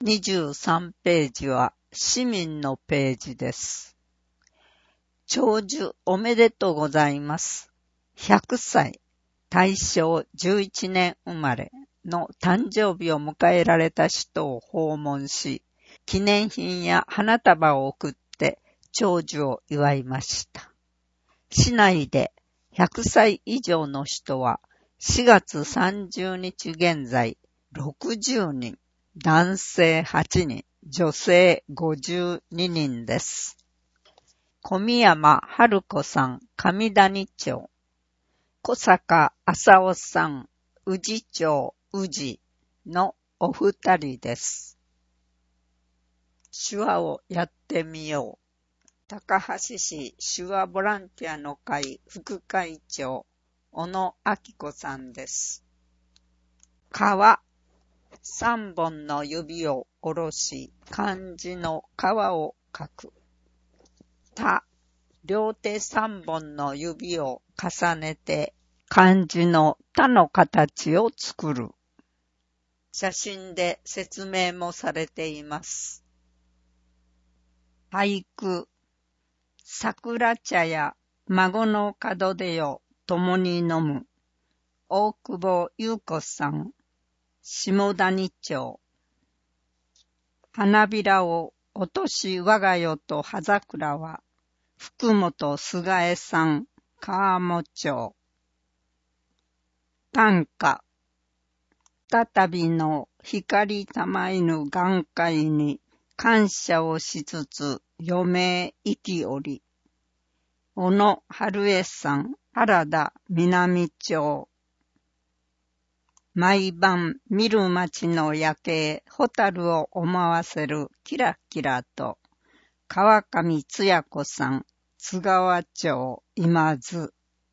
23ページは市民のページです。長寿おめでとうございます。100歳、大正11年生まれの誕生日を迎えられた人を訪問し、記念品や花束を贈って長寿を祝いました。市内で100歳以上の人は4月30日現在60人、男性8人、女性52人です。小宮山春子さん、上谷町。小坂浅尾さん、宇治町宇治のお二人です。手話をやってみよう。高橋市手話ボランティアの会副会長、小野明子さんです。川、3本の指を下ろし、漢字の川を書く。田、両手3本の指を重ねて、漢字の田の形を作る。写真で説明もされています。俳句。桜茶や孫の門出よ共に飲む。大久保優子さん、下谷町。花びらを落とし我が世と葉桜は、福本菅江さん、川面町。短歌。再びの光たま犬眼界に感謝をしつつ余命生きおり。小野春江さん、原田南町。毎晩見る街の夜景、ホタルを思わせるキラキラと。川上つや子さん、津川町今津。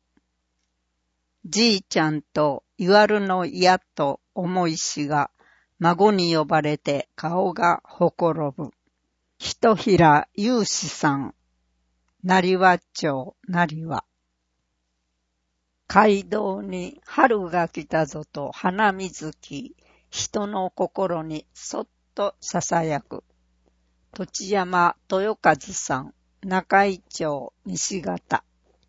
じいちゃんといわるの嫌と思いしが、孫に呼ばれて顔がほころぶ。ひとひらゆうしさん、なりわ町なりわ。街道に春が来たぞと花水木、人の心にそっと囁く。土山豊和さん、中井町西方。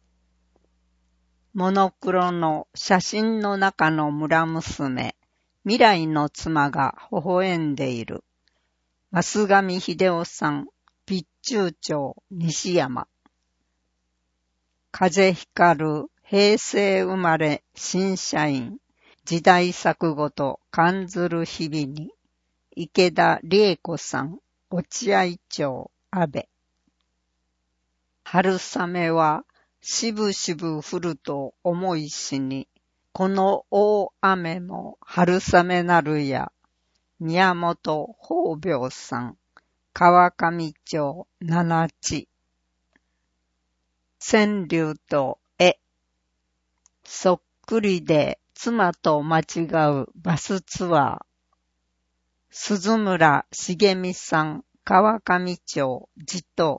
モノクロの写真の中の村娘、未来の妻が微笑んでいる。増上秀夫さん、備中町西山。風光る平成生まれ新社員、時代錯誤と感ずる日々に。池田理恵子さん、落合町安倍。春雨はしぶしぶ降ると思いしに、この大雨も春雨なるや。宮本宝病さん、川上町七地。川柳と絵。そっくりで妻と間違うバスツアー。鈴村茂美さん、川上町地頭。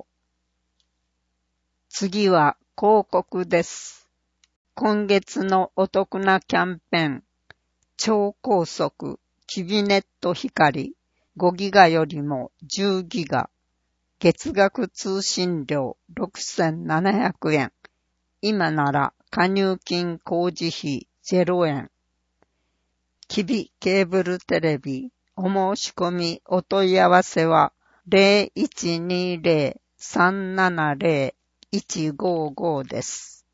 次は広告です。今月のお得なキャンペーン。超高速、キビネット光、5ギガよりも10ギガ。月額通信料6700円。今なら加入金工事費0円。キビケーブルテレビ、お申し込みお問い合わせは 0120-370-155 です。